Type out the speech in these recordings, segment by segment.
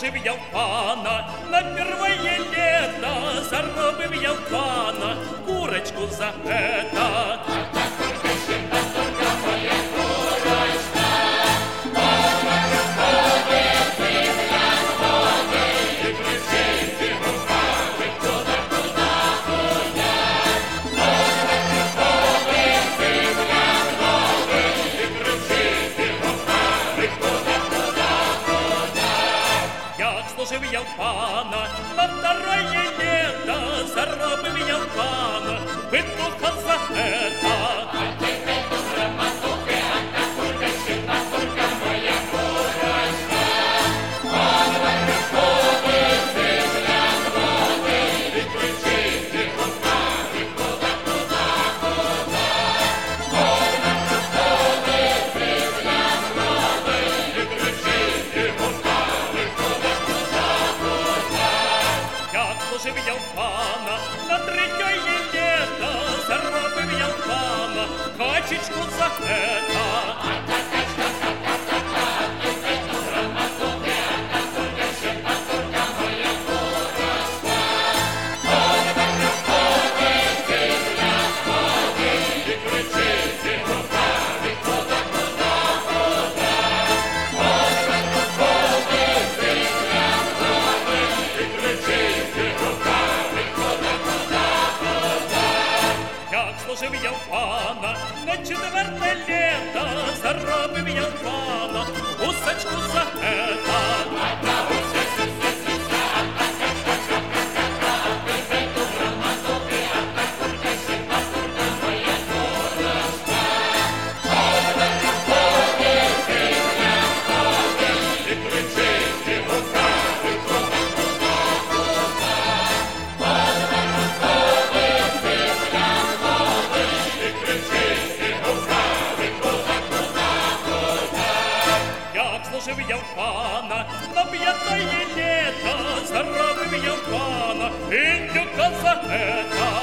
служив я в пана, на первое лето заробив я в пана курочку за это. Служив я в пана, на второе лето заробив я в пана петуха за это. Служив я в пана, на третє лето заробив я в пана качечку за это. Служив я в пана, на четверте лето заробив я в пана гусочку за это. Служив я в пана, на п'ятое лето заробив я в пана індюка за это.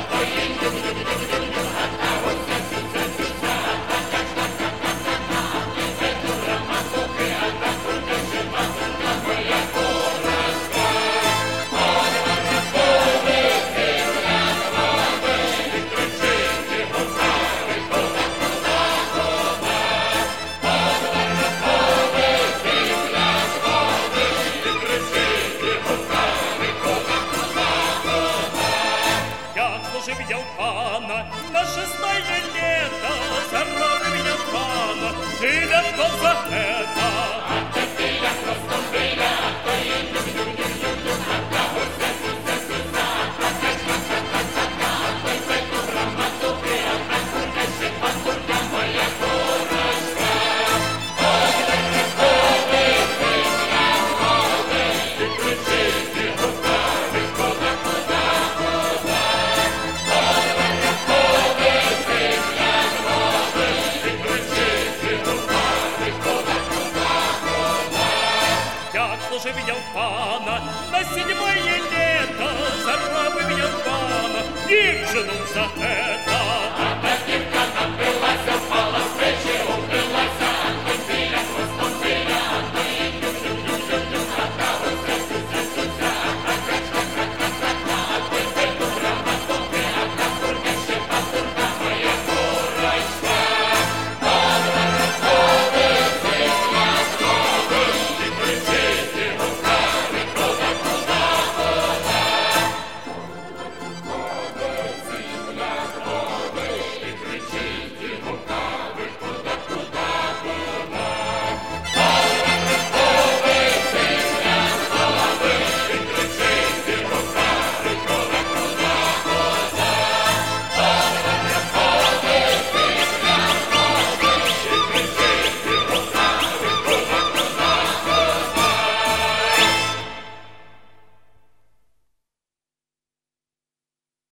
Служив я в пана, на шестое лето заробив я в пана телятко за это. Служив я в пана, на седьмое лето заробив я в пана дівчину за это.